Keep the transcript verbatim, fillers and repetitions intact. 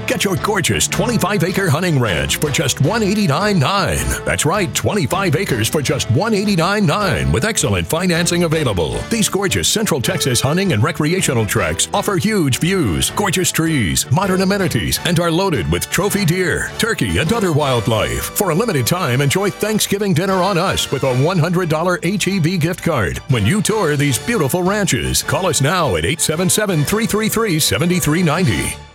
Get your gorgeous twenty-five acre hunting ranch for just one hundred eighty-nine thousand nine hundred dollars. That's right, twenty-five acres for just one hundred eighty-nine thousand nine hundred dollars with excellent financing available. These gorgeous Central Texas hunting and recreational tracks offer huge views, gorgeous trees, modern amenities, and are loaded with trophy deer, turkey, and other wildlife. For a limited time, enjoy Thanksgiving dinner on us with a one hundred dollars H E B gift card when you tour these beautiful ranches. Call us now at eight seven seven, three three three, seven three nine zero.